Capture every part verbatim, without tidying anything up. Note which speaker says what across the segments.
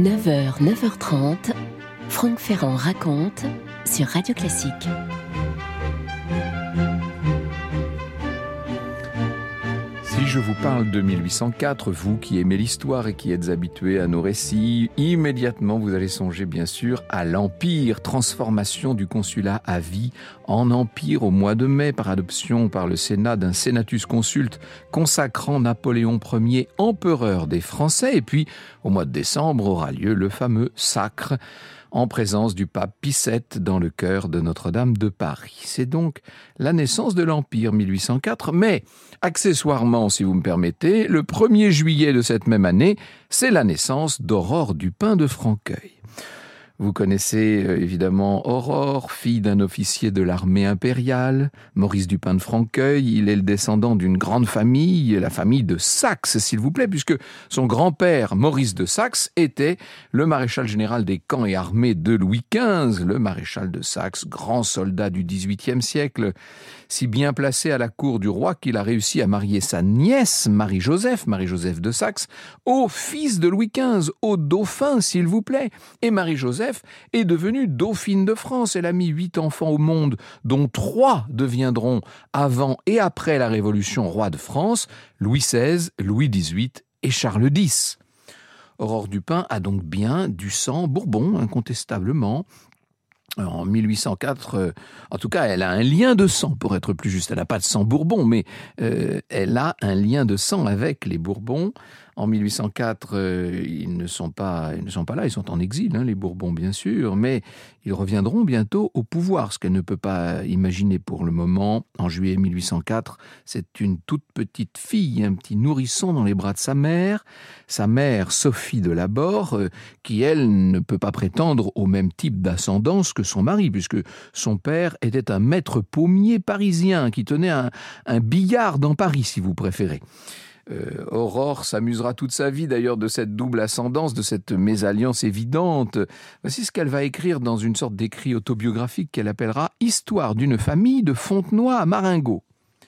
Speaker 1: neuf heures, neuf heures trente, Franck Ferrand raconte sur Radio Classique.
Speaker 2: Si je vous parle de mille huit cent quatre, vous qui aimez l'histoire et qui êtes habitué à nos récits, immédiatement vous allez songer bien sûr à l'Empire, transformation du consulat à vie en empire au mois de mai par adoption par le Sénat d'un Senatus Consulte consacrant Napoléon Ier empereur des Français. Et puis au mois de décembre aura lieu le fameux sacre en présence du pape Pie sept dans le chœur de Notre-Dame de Paris. C'est donc la naissance de l'Empire mille huit cent quatre, mais accessoirement, si vous me permettez, le premier juillet de cette même année, c'est la naissance d'Aurore Dupin de Franqueuil. Vous connaissez euh, évidemment Aurore, fille d'un officier de l'armée impériale, Maurice Dupin de Franqueuil. Il est le descendant d'une grande famille, la famille de Saxe, s'il vous plaît, puisque son grand-père, Maurice de Saxe, était le maréchal général des camps et armées de Louis quinze, le maréchal de Saxe, grand soldat du dix-huitième siècle, si bien placé à la cour du roi qu'il a réussi à marier sa nièce, Marie-Joseph, Marie-Joseph de Saxe, au fils de Louis quinze, au dauphin, s'il vous plaît. Et Marie-Joseph est devenue dauphine de France. Elle a mis huit enfants au monde, dont trois deviendront, avant et après la Révolution, rois de France, Louis seize, Louis dix-huit et Charles dix. Aurore Dupin a donc bien du sang Bourbon, incontestablement. En mille huit cent quatre, euh, en tout cas, elle a un lien de sang, pour être plus juste. Elle n'a pas de sang Bourbon, mais euh, elle a un lien de sang avec les Bourbons. En mille huit cent quatre, euh, ils ne sont pas, ils ne sont pas là, ils sont en exil, hein, les Bourbons bien sûr, mais ils reviendront bientôt au pouvoir, ce qu'elle ne peut pas imaginer pour le moment. En juillet mille huit cent quatre, c'est une toute petite fille, un petit nourrisson dans les bras de sa mère, sa mère Sophie de Laborde, euh, qui elle ne peut pas prétendre au même type d'ascendance que son mari, puisque son père était un maître pommier parisien qui tenait un, un billard dans Paris, si vous préférez. Euh, Aurore s'amusera toute sa vie d'ailleurs de cette double ascendance, de cette mésalliance évidente. Voici ce qu'elle va écrire dans une sorte d'écrit autobiographique qu'elle appellera « Histoire d'une famille de Fontenoy à Marengo ».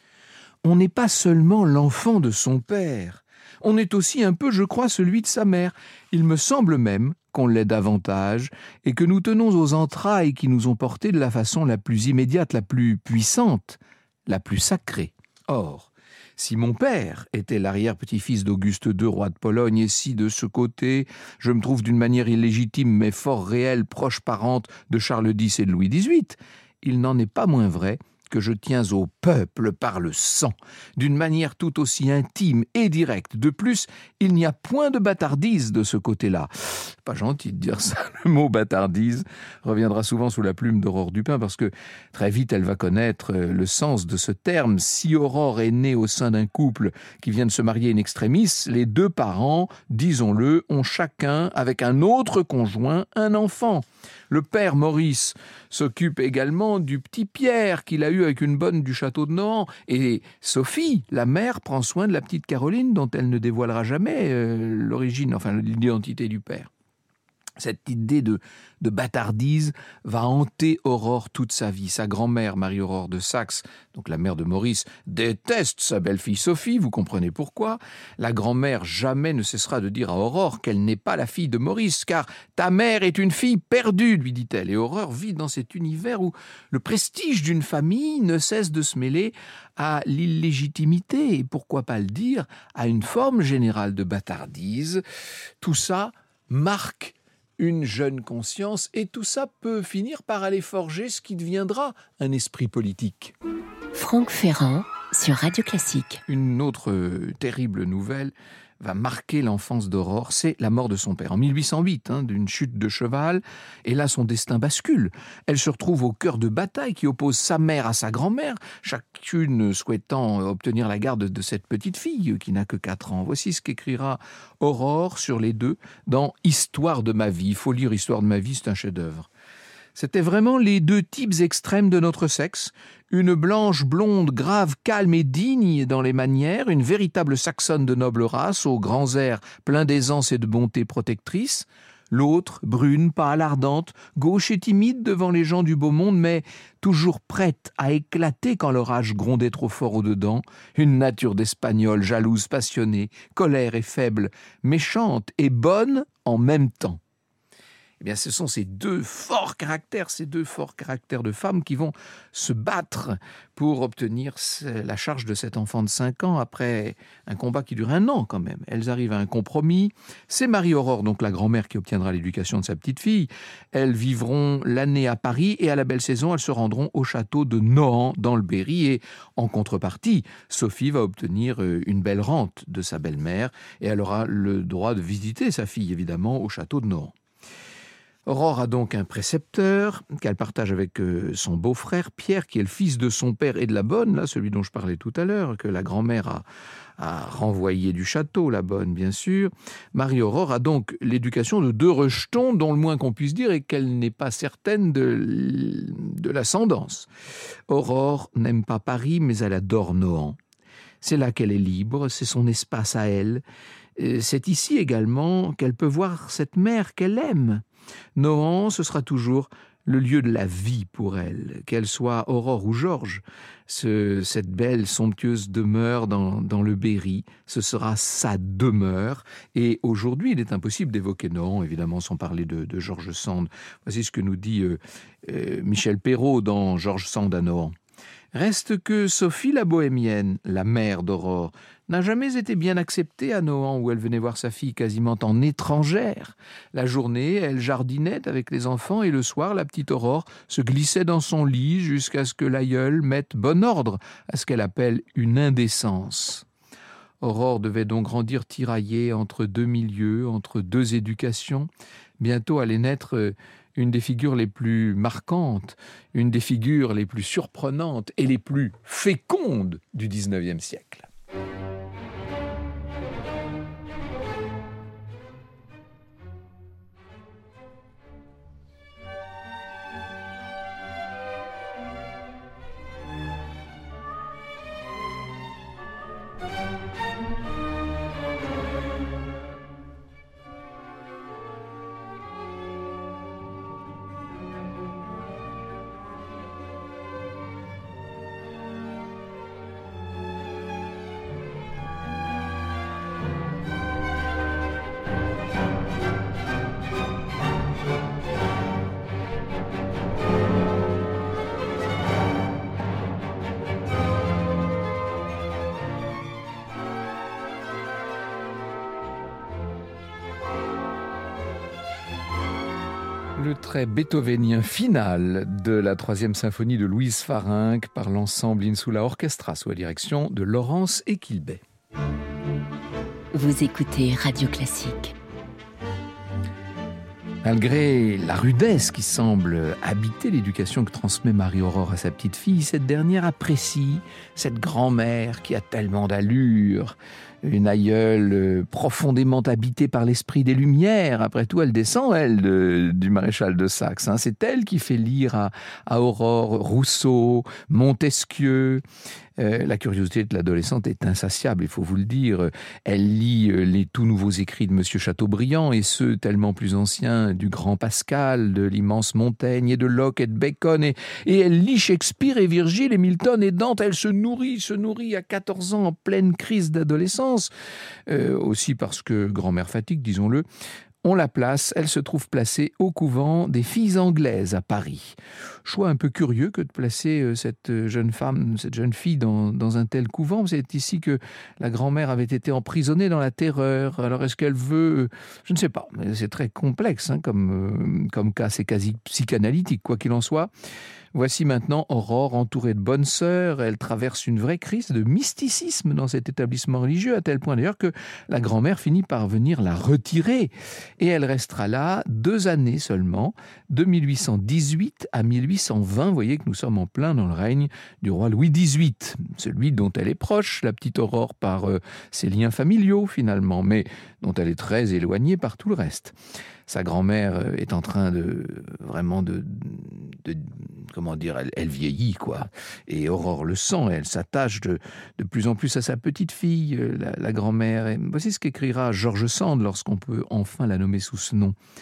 Speaker 2: On n'est pas seulement l'enfant de son père, on est aussi un peu, je crois, celui de sa mère. Il me semble même qu'on l'est davantage et que nous tenons aux entrailles qui nous ont portés de la façon la plus immédiate, la plus puissante, la plus sacrée. Or, si mon père était l'arrière-petit-fils d'Auguste deux, roi de Pologne, et si de ce côté, je me trouve d'une manière illégitime mais fort réelle, proche parente de Charles dix et de Louis dix-huit, il n'en est pas moins vrai que je tiens au peuple par le sang, d'une manière tout aussi intime et directe. De plus, il n'y a point de bâtardise de ce côté-là. Pas gentil de dire ça, le mot bâtardise reviendra souvent sous la plume d'Aurore Dupin, parce que très vite elle va connaître le sens de ce terme. Si Aurore est née au sein d'un couple qui vient de se marier in extremis, les deux parents, disons-le, ont chacun, avec un autre conjoint, un enfant. Le père Maurice s'occupe également du petit Pierre qu'il a eu avec une bonne du château de Nohant. Et Sophie, la mère, prend soin de la petite Caroline dont elle ne dévoilera jamais euh, l'origine, enfin l'identité du père. Cette idée de, de bâtardise va hanter Aurore toute sa vie. Sa grand-mère, Marie-Aurore de Saxe, donc la mère de Maurice, déteste sa belle-fille Sophie, vous comprenez pourquoi. La grand-mère jamais ne cessera de dire à Aurore qu'elle n'est pas la fille de Maurice, car ta mère est une fille perdue, lui dit-elle. Et Aurore vit dans cet univers où le prestige d'une famille ne cesse de se mêler à l'illégitimité, et pourquoi pas le dire, à une forme générale de bâtardise. Tout ça marque une jeune conscience, et tout ça peut finir par aller forger ce qui deviendra un esprit politique.
Speaker 1: Franck Ferrand sur Radio Classique.
Speaker 2: Une autre euh, terrible nouvelle va marquer l'enfance d'Aurore, c'est la mort de son père. En mille huit cent huit, hein, d'une chute de cheval, et là son destin bascule. Elle se retrouve au cœur de bataille qui oppose sa mère à sa grand-mère, chacune souhaitant obtenir la garde de cette petite fille qui n'a que quatre ans. Voici ce qu'écrira Aurore sur les deux dans « Histoire de ma vie ». Il faut lire « Histoire de ma vie », c'est un chef-d'œuvre. C'étaient vraiment les deux types extrêmes de notre sexe. Une blanche blonde, grave, calme et digne dans les manières, une véritable saxonne de noble race, aux grands airs pleins d'aisance et de bonté protectrice. L'autre, brune, pâle, ardente, gauche et timide devant les gens du beau monde, mais toujours prête à éclater quand l'orage grondait trop fort au-dedans. Une nature d'Espagnole, jalouse, passionnée, colère et faible, méchante et bonne en même temps. Eh bien, ce sont ces deux forts caractères, ces deux forts caractères de femmes qui vont se battre pour obtenir la charge de cet enfant de cinq ans après un combat qui dure un an quand même. Elles arrivent à un compromis. C'est Marie-Aurore, donc la grand-mère, qui obtiendra l'éducation de sa petite fille. Elles vivront l'année à Paris et à la belle saison, elles se rendront au château de Nohant dans le Berry. Et en contrepartie, Sophie va obtenir une belle rente de sa belle-mère et elle aura le droit de visiter sa fille, évidemment, au château de Nohant. Aurore a donc un précepteur qu'elle partage avec son beau-frère Pierre, qui est le fils de son père et de la bonne, là, celui dont je parlais tout à l'heure, que la grand-mère a, a renvoyé du château, la bonne bien sûr. Marie-Aurore a donc l'éducation de deux rejetons, dont le moins qu'on puisse dire est qu'elle n'est pas certaine de, de l'ascendance. Aurore n'aime pas Paris, mais elle adore Nohant. C'est là qu'elle est libre, c'est son espace à elle. C'est ici également qu'elle peut voir cette mère qu'elle aime. Nohant, ce sera toujours le lieu de la vie pour elle, qu'elle soit Aurore ou Georges. Ce, cette belle, somptueuse demeure dans, dans le Berry, ce sera sa demeure. Et aujourd'hui, il est impossible d'évoquer Nohant, évidemment, sans parler de, de George Sand. Voici ce que nous dit euh, euh, Michel Perrault dans George Sand à Nohant. Reste que Sophie la bohémienne, la mère d'Aurore, n'a jamais été bien acceptée à Nohant, où elle venait voir sa fille quasiment en étrangère. La journée, elle jardinait avec les enfants et le soir, la petite Aurore se glissait dans son lit jusqu'à ce que l'aïeul mette bon ordre à ce qu'elle appelle une indécence. Aurore devait donc grandir tiraillée entre deux milieux, entre deux éducations. Bientôt allait naître une des figures les plus marquantes, une des figures les plus surprenantes et les plus fécondes du dix-neuvième siècle. Le trait beethovénien final de la troisième symphonie de Louise Farinck par l'ensemble Insula Orchestra sous la direction de Laurence Equilbet.
Speaker 1: Vous écoutez Radio Classique.
Speaker 2: Malgré la rudesse qui semble habiter l'éducation que transmet Marie-Aurore à sa petite fille, cette dernière apprécie cette grand-mère qui a tellement d'allure, une aïeule profondément habitée par l'esprit des Lumières. Après tout, elle descend, elle, de, du maréchal de Saxe. Hein. C'est elle qui fait lire à, à Aurore Rousseau, Montesquieu. Euh, la curiosité de l'adolescente est insatiable, il faut vous le dire. Elle lit euh, les tout nouveaux écrits de Monsieur Chateaubriand et ceux tellement plus anciens du grand Pascal, de l'immense Montaigne et de Locke et de Bacon. Et, et elle lit Shakespeare et Virgile et Milton et Dante. Elle se nourrit, se nourrit à quatorze ans en pleine crise d'adolescence. Euh, aussi parce que grand-mère fatigue, disons-le. On la place, elle se trouve placée au couvent des filles anglaises à Paris. Choix un peu curieux que de placer cette jeune femme, cette jeune fille dans, dans un tel couvent. C'est ici que la grand-mère avait été emprisonnée dans la terreur. Alors est-ce qu'elle veut... Je ne sais pas, mais c'est très complexe hein, comme, comme cas, c'est quasi psychanalytique, quoi qu'il en soit. Voici maintenant Aurore entourée de bonnes sœurs. Elle traverse une vraie crise de mysticisme dans cet établissement religieux, à tel point d'ailleurs que la grand-mère finit par venir la retirer. Et elle restera là deux années seulement, de mille huit cent dix-huit à mille huit cent vingt. Vous voyez que nous sommes en plein dans le règne du roi Louis dix-huit, celui dont elle est proche, la petite Aurore, par euh, ses liens familiaux finalement, mais dont elle est très éloignée par tout le reste. Sa grand-mère est en train de vraiment de, de comment dire, elle, elle vieillit quoi. Et Aurore le sent, elle s'attache de, de plus en plus à sa petite fille, la, la grand-mère. Et voici ce qu'écrira George Sand lorsqu'on peut enfin la nommer sous ce nom.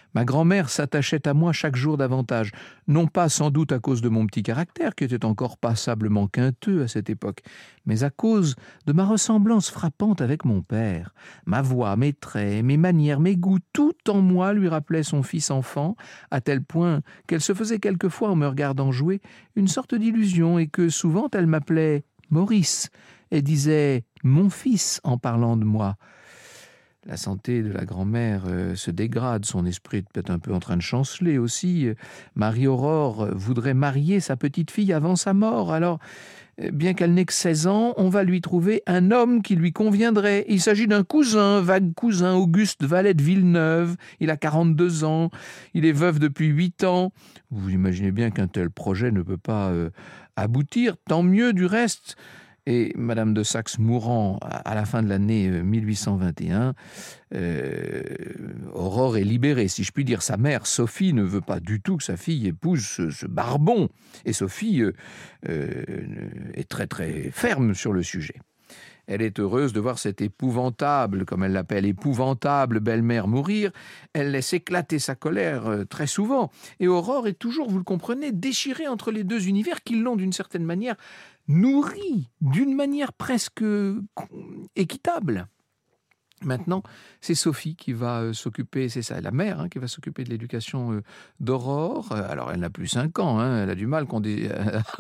Speaker 2: Ma grand-mère s'attachait à moi chaque jour davantage, non pas sans doute à cause de mon petit caractère, qui était encore passablement quinteux à cette époque, mais à cause de ma ressemblance frappante avec mon père. Ma voix, mes traits, mes manières, mes goûts, tout en moi lui rappelait son fils enfant, à tel point qu'elle se faisait quelquefois, en me regardant jouer, une sorte d'illusion, et que souvent elle m'appelait Maurice, et disait « mon fils » en parlant de moi. La santé de la grand-mère euh, se dégrade, son esprit est peut-être un peu en train de chanceler aussi. Marie-Aurore voudrait marier sa petite-fille avant sa mort, alors, euh, bien qu'elle n'ait que seize ans, on va lui trouver un homme qui lui conviendrait. Il s'agit d'un cousin, vague cousin, Auguste Valet de Villeneuve. Il a quarante-deux ans, il est veuf depuis huit ans. Vous imaginez bien qu'un tel projet ne peut pas euh, aboutir, tant mieux du reste. Et Madame de Saxe mourant à la fin de l'année mille huit cent vingt et un, euh, Aurore est libérée, si je puis dire. Sa mère, Sophie, ne veut pas du tout que sa fille épouse ce, ce barbon. Et Sophie euh, euh, est très très ferme sur le sujet. Elle est heureuse de voir cette épouvantable, comme elle l'appelle, épouvantable belle-mère mourir. Elle laisse éclater sa colère euh, très souvent. Et Aurore est toujours, vous le comprenez, déchirée entre les deux univers qui l'ont d'une certaine manière nourrie, d'une manière presque équitable. Maintenant, c'est Sophie qui va euh, s'occuper, c'est ça, la mère, hein, qui va s'occuper de l'éducation euh, d'Aurore. Alors, elle n'a plus cinq ans, hein, elle a du mal qu'on dé...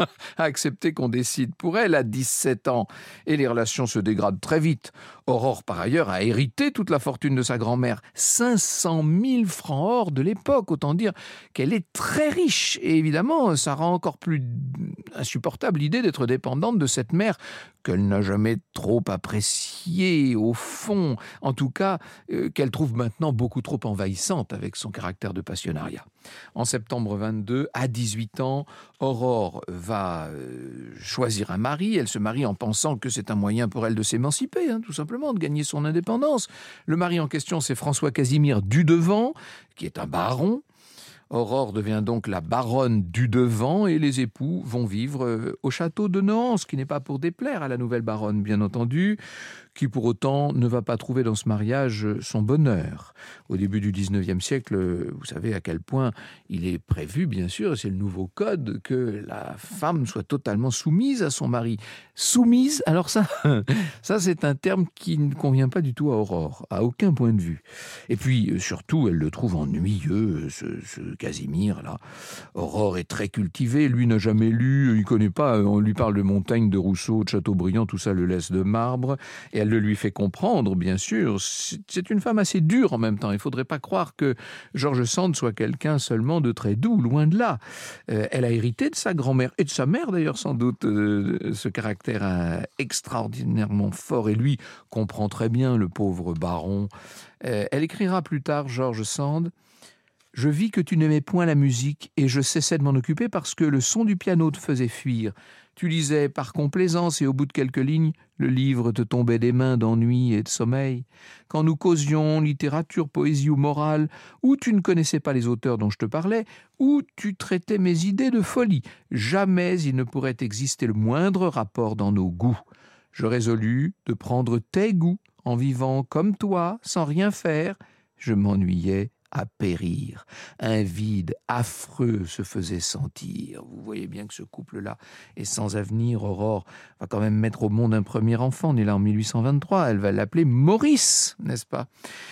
Speaker 2: à accepter qu'on décide pour elle à dix-sept ans. Et les relations se dégradent très vite. Aurore, par ailleurs, a hérité toute la fortune de sa grand-mère. cinq cent mille francs or de l'époque, autant dire qu'elle est très riche. Et évidemment, ça rend encore plus insupportable l'idée d'être dépendante de cette mère qu'elle n'a jamais trop appréciée, au fond. En tout cas, euh, qu'elle trouve maintenant beaucoup trop envahissante avec son caractère de passionnariat. En septembre vingt-deux, à dix-huit ans, Aurore va euh, choisir un mari. Elle se marie en pensant que c'est un moyen pour elle de s'émanciper, hein, tout simplement, de gagner son indépendance. Le mari en question, c'est François-Casimir Dudevant, qui est un baron. Aurore devient donc la baronne Dudevant et les époux vont vivre au château de Nohant, ce qui n'est pas pour déplaire à la nouvelle baronne, bien entendu, qui pour autant ne va pas trouver dans ce mariage son bonheur. Au début du dix-neuvième siècle, vous savez à quel point il est prévu, bien sûr, c'est le nouveau code, que la femme soit totalement soumise à son mari. Soumise, alors ça, ça c'est un terme qui ne convient pas du tout à Aurore, à aucun point de vue. Et puis, surtout, elle le trouve ennuyeux, ce, ce Casimir, là. Aurore est très cultivée, lui n'a jamais lu, il connaît pas, on lui parle de Montaigne, de Rousseau, de Chateaubriand, tout ça le laisse de marbre, et elle le lui fait comprendre, bien sûr. C'est une femme assez dure en même temps. Il ne faudrait pas croire que George Sand soit quelqu'un seulement de très doux, loin de là. Euh, elle a hérité de sa grand-mère, et de sa mère d'ailleurs sans doute, euh, ce caractère euh, extraordinairement fort, et lui comprend très bien le pauvre baron. Euh, elle écrira plus tard, George Sand, « Je vis que tu n'aimais point la musique, et je cessais de m'en occuper parce que le son du piano te faisait fuir. Tu lisais par complaisance et au bout de quelques lignes, le livre te tombait des mains d'ennui et de sommeil. Quand nous causions littérature, poésie ou morale, ou tu ne connaissais pas les auteurs dont je te parlais, ou tu traitais mes idées de folie, jamais il ne pourrait exister le moindre rapport dans nos goûts. Je résolus de prendre tes goûts en vivant comme toi, sans rien faire. Je m'ennuyais à périr. Un vide affreux se faisait sentir. Vous voyez bien que ce couple-là est sans avenir. Aurore va quand même mettre au monde un premier enfant, né là en mille huit cent vingt-trois. Elle va l'appeler Maurice, n'est-ce pas ?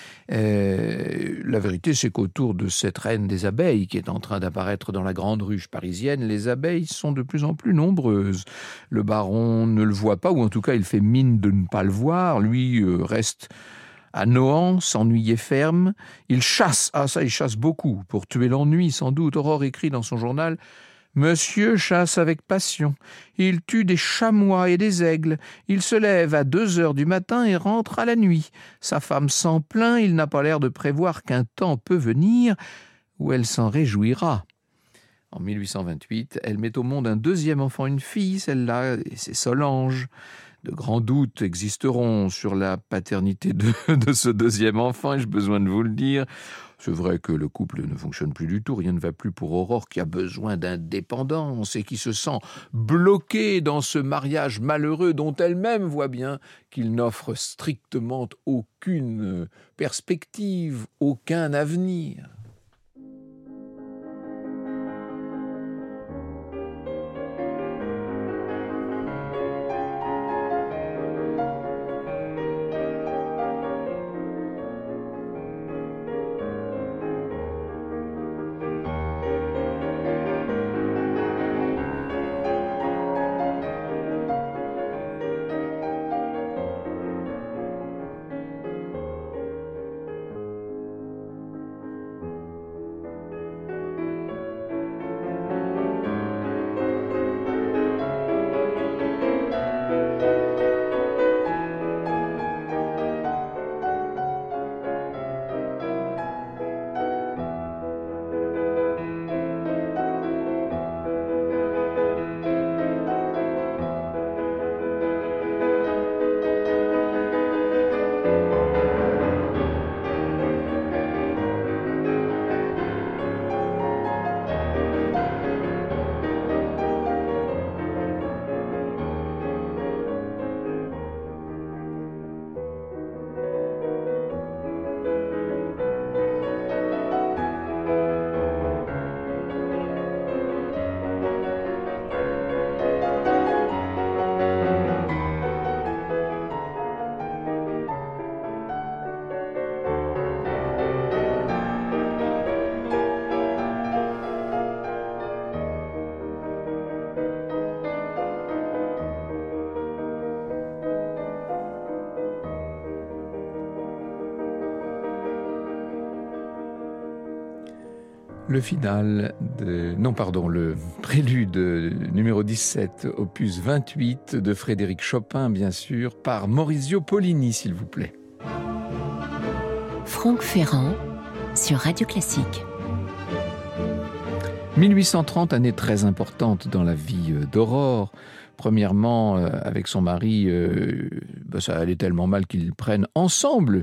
Speaker 2: Euh, la vérité, c'est qu'autour de cette reine des abeilles qui est en train d'apparaître dans la grande ruche parisienne, les abeilles sont de plus en plus nombreuses. Le baron ne le voit pas, ou en tout cas il fait mine de ne pas le voir. Lui euh, reste à Nohant, s'ennuyait ferme. Il chasse, ah ça il chasse beaucoup, pour tuer l'ennui sans doute. Aurore écrit dans son journal « Monsieur chasse avec passion. Il tue des chamois et des aigles. Il se lève à deux heures du matin et rentre à la nuit. Sa femme s'en plaint, il n'a pas l'air de prévoir qu'un temps peut venir où elle s'en réjouira. » En mille huit cent vingt-huit, elle met au monde un deuxième enfant, une fille, celle-là, et c'est Solange. De grands doutes existeront sur la paternité de, de ce deuxième enfant, et j'ai besoin de vous le dire. C'est vrai que le couple ne fonctionne plus du tout, rien ne va plus pour Aurore qui a besoin d'indépendance et qui se sent bloquée dans ce mariage malheureux dont elle-même voit bien qu'il n'offre strictement aucune perspective, aucun avenir. Le final de... Non, pardon, le prélude numéro dix-sept, opus vingt-huit de Frédéric Chopin, bien sûr, par Maurizio Pollini, s'il vous plaît.
Speaker 1: Franck Ferrand, sur Radio Classique.
Speaker 2: mille huit cent trente, année très importante dans la vie d'Aurore. Premièrement, euh, avec son mari, euh, bah ça allait tellement mal qu'ils prennent ensemble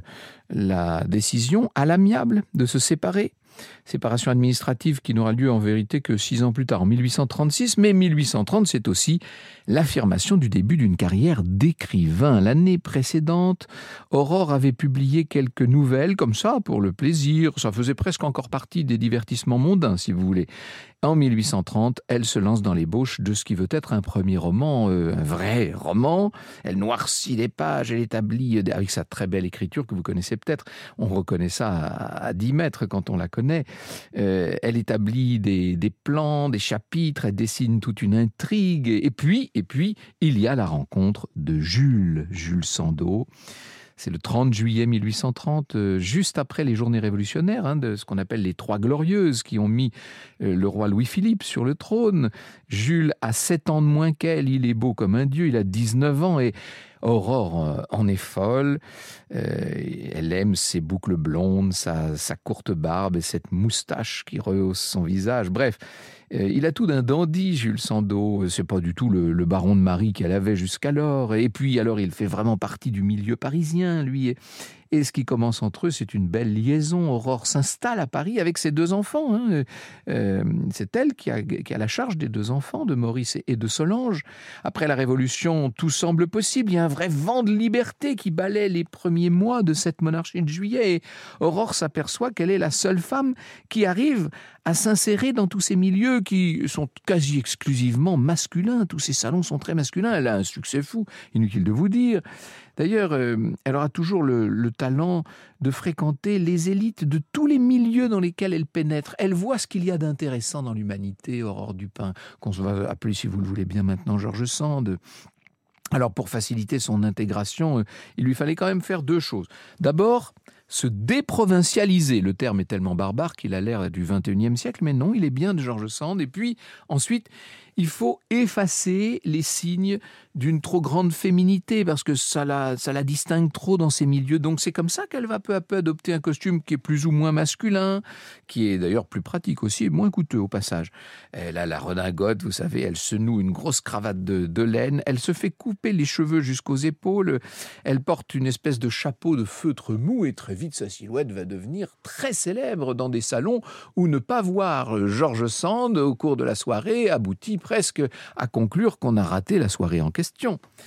Speaker 2: la décision à l'amiable de se séparer. Séparation administrative qui n'aura lieu en vérité que six ans plus tard, en mille huit cent trente-six. Mais mille huit cent trente, c'est aussi l'affirmation du début d'une carrière d'écrivain. L'année précédente, Aurore avait publié quelques nouvelles comme ça, pour le plaisir. Ça faisait presque encore partie des divertissements mondains, si vous voulez. En mille huit cent trente, elle se lance dans l'ébauche de ce qui veut être un premier roman, euh, un vrai roman. Elle noircit les pages, elle établit, avec sa très belle écriture que vous connaissez peut-être, on reconnaît ça à, à dix mètres quand on la connaît. Euh, elle établit des, des plans, des chapitres, elle dessine toute une intrigue. Et puis, et puis, il y a la rencontre de Jules, Jules Sandeau. C'est le trente juillet mille huit cent trente, euh, juste après les journées révolutionnaires, hein, de ce qu'on appelle les Trois Glorieuses, qui ont mis euh, le roi Louis-Philippe sur le trône. Jules a sept ans de moins qu'elle, il est beau comme un dieu, il a dix-neuf ans, et Aurore euh, en est folle. Euh, elle aime ses boucles blondes, sa, sa courte barbe et cette moustache qui rehausse son visage. Bref, euh, il a tout d'un dandy, Jules Sandeau. C'est pas du tout le, le baron de Marie qu'elle avait jusqu'alors. Et puis, alors, il fait vraiment partie du milieu parisien, lui. Et, et ce qui commence entre eux, c'est une belle liaison. Aurore s'installe à Paris avec ses deux enfants. Hein. Euh, c'est elle qui a, qui a la charge des deux enfants, de Maurice et de Solange. Après la Révolution, tout semble possible. Il y a un vrai vent de liberté qui balaie les premiers mois de cette monarchie de Juillet. Et Aurore s'aperçoit qu'elle est la seule femme qui arrive à s'insérer dans tous ces milieux qui sont quasi exclusivement masculins. Tous ces salons sont très masculins. Elle a un succès fou, inutile de vous dire. D'ailleurs, euh, elle aura toujours le, le talent de fréquenter les élites de tous les milieux dans lesquels elle pénètre. Elle voit ce qu'il y a d'intéressant dans l'humanité, Aurore Dupin, qu'on va appeler, si vous le voulez bien maintenant, George Sand. Alors, pour faciliter son intégration, euh, il lui fallait quand même faire deux choses. D'abord, se déprovincialiser. Le terme est tellement barbare qu'il a l'air du vingt et unième siècle, mais non, il est bien de George Sand. Et puis, ensuite, il faut effacer les signes d'une trop grande féminité, parce que ça la, ça la distingue trop dans ces milieux. Donc c'est comme ça qu'elle va peu à peu adopter un costume qui est plus ou moins masculin, qui est d'ailleurs plus pratique aussi et moins coûteux au passage. Elle a la redingote, vous savez, elle se noue une grosse cravate de, de laine, elle se fait couper les cheveux jusqu'aux épaules, elle porte une espèce de chapeau de feutre mou, et très vite sa silhouette va devenir très célèbre dans des salons où ne pas voir George Sand au cours de la soirée aboutit presque à conclure qu'on a raté la soirée en question.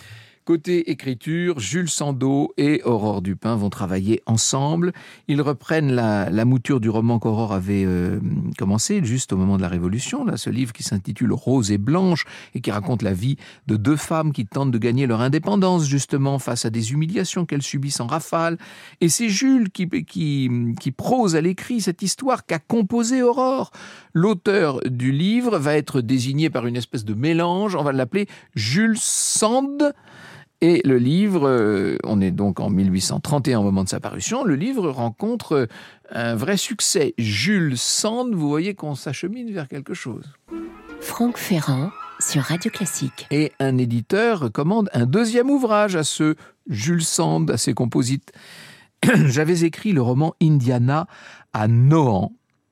Speaker 2: Côté écriture, Jules Sandeau et Aurore Dupin vont travailler ensemble. Ils reprennent la, la mouture du roman qu'Aurore avait euh, commencé juste au moment de la Révolution, là, ce livre qui s'intitule Rose et Blanche et qui raconte la vie de deux femmes qui tentent de gagner leur indépendance justement face à des humiliations qu'elles subissent en rafale. Et c'est Jules qui, qui, qui prose à l'écrit cette histoire qu'a composée Aurore. L'auteur du livre va être désigné par une espèce de mélange, on va l'appeler Jules Sand. Et le livre, euh, on est donc en mille huit cent trente et un au moment de sa parution, le livre rencontre un vrai succès. Jules Sand, vous voyez qu'on s'achemine vers quelque chose.
Speaker 1: Franck Ferrand, sur Radio Classique.
Speaker 2: Et un éditeur commande un deuxième ouvrage à ce Jules Sand, à ses composites. J'avais écrit le roman Indiana à Nohant.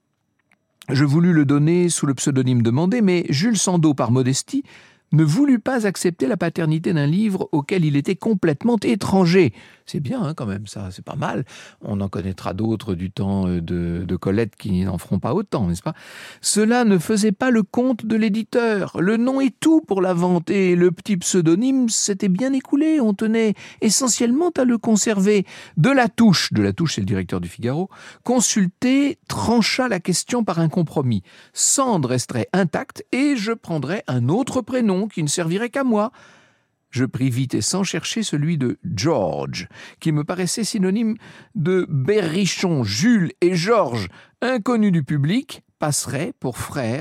Speaker 2: Je voulus le donner sous le pseudonyme demandé, mais Jules Sandeau, par modestie, ne voulut pas accepter la paternité d'un livre auquel il était complètement étranger. C'est bien hein, quand même, ça, c'est pas mal. On en connaîtra d'autres du temps de, de Colette qui n'en feront pas autant, n'est-ce pas ? Cela ne faisait pas le compte de l'éditeur. Le nom est tout pour la vente et le petit pseudonyme s'était bien écoulé. On tenait essentiellement à le conserver. De la Touche, de la Touche c'est le directeur du Figaro, consulté, trancha la question par un compromis. Sand resterait intact et je prendrais un autre prénom qui ne servirait qu'à moi. Je pris vite et sans chercher celui de George, qui me paraissait synonyme de berrichon. Jules et Georges, inconnus du public, passeraient pour frères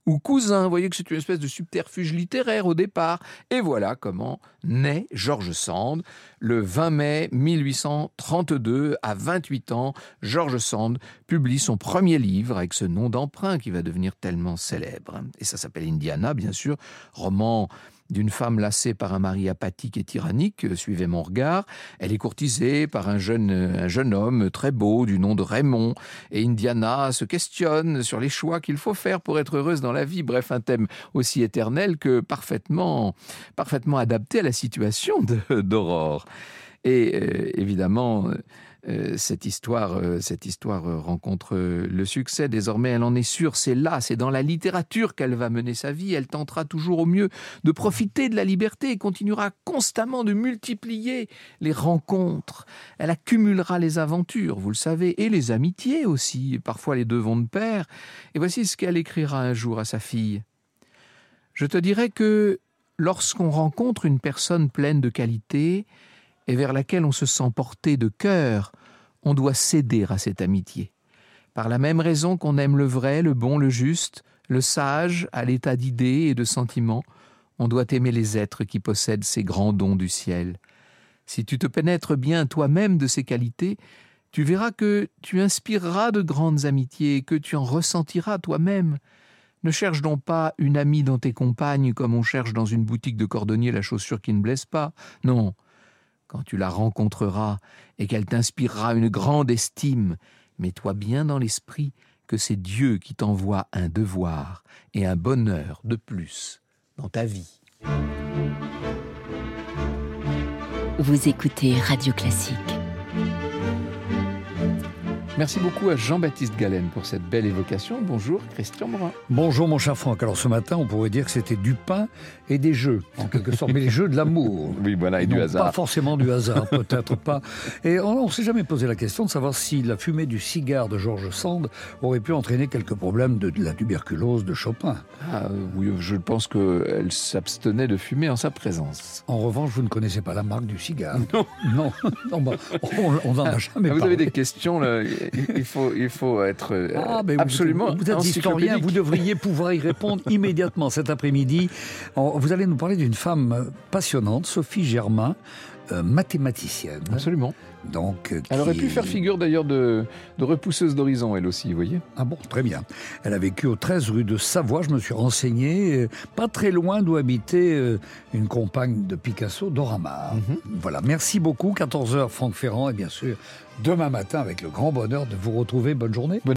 Speaker 2: ou cousin. Vous voyez que c'est une espèce de subterfuge littéraire au départ. Et voilà comment naît George Sand. Le vingt mai mille huit cent trente-deux, à vingt-huit ans, George Sand publie son premier livre avec ce nom d'emprunt qui va devenir tellement célèbre. Et ça s'appelle Indiana, bien sûr, roman d'une femme lassée par un mari apathique et tyrannique, suivez mon regard. Elle est courtisée par un jeune, un jeune homme très beau du nom de Raymond. Et Indiana se questionne sur les choix qu'il faut faire pour être heureuse dans la vie. Bref, un thème aussi éternel que parfaitement, parfaitement adapté à la situation de, d'Aurore. Et euh, évidemment... Euh, cette histoire, euh, cette histoire euh, rencontre euh, le succès. Désormais, elle en est sûre. C'est là, c'est dans la littérature qu'elle va mener sa vie. Elle tentera toujours au mieux de profiter de la liberté et continuera constamment de multiplier les rencontres. Elle accumulera les aventures, vous le savez, et les amitiés aussi. Parfois, les deux vont de pair. Et voici ce qu'elle écrira un jour à sa fille. « Je te dirais que lorsqu'on rencontre une personne pleine de qualités, et vers laquelle on se sent porté de cœur, on doit céder à cette amitié. Par la même raison qu'on aime le vrai, le bon, le juste, le sage, à l'état d'idées et de sentiments, on doit aimer les êtres qui possèdent ces grands dons du ciel. Si tu te pénètres bien toi-même de ces qualités, tu verras que tu inspireras de grandes amitiés et que tu en ressentiras toi-même. Ne cherche donc pas une amie dans tes compagnes comme on cherche dans une boutique de cordonnier la chaussure qui ne blesse pas. Non. Quand tu la rencontreras et qu'elle t'inspirera une grande estime, mets-toi bien dans l'esprit que c'est Dieu qui t'envoie un devoir et un bonheur de plus dans ta vie.
Speaker 1: Vous écoutez Radio Classique.
Speaker 2: Merci beaucoup à Jean-Baptiste Galen pour cette belle évocation. Bonjour Christian Morin.
Speaker 3: Bonjour mon cher Franck. Alors ce matin, on pourrait dire que c'était du pain et des jeux, en quelque sorte, mais les jeux de l'amour.
Speaker 2: Oui, voilà, et
Speaker 3: non,
Speaker 2: du hasard.
Speaker 3: Pas forcément du hasard, peut-être pas. Et on ne s'est jamais posé la question de savoir si la fumée du cigare de George Sand aurait pu entraîner quelques problèmes de, de la tuberculose de Chopin.
Speaker 2: Ah, oui, je pense qu'elle s'abstenait de fumer en sa présence.
Speaker 3: En revanche, vous ne connaissez pas la marque du cigare.
Speaker 2: Non.
Speaker 3: Non, non bah, on n'en a jamais
Speaker 2: ah, vous
Speaker 3: parlé.
Speaker 2: Vous avez des questions, là. Il faut, il faut être
Speaker 3: ah, ben
Speaker 2: absolument
Speaker 3: Vous êtes historien, vous devriez pouvoir y répondre immédiatement cet après-midi. Vous allez nous parler d'une femme passionnante, Sophie Germain, euh, mathématicienne.
Speaker 2: Absolument.
Speaker 3: Donc, euh,
Speaker 2: elle aurait
Speaker 3: qui...
Speaker 2: pu faire figure d'ailleurs de, de repousseuse d'horizon, elle aussi, vous voyez.
Speaker 3: Ah bon, très bien. Elle a vécu au treize rue de Savoie, je me suis renseigné, euh, pas très loin d'où habitait euh, une compagne de Picasso, Dora Maar. Mm-hmm. Voilà, merci beaucoup. quatorze heures, Franck Ferrand, et bien sûr, demain matin, avec le grand bonheur de vous retrouver. Bonne journée. Bonne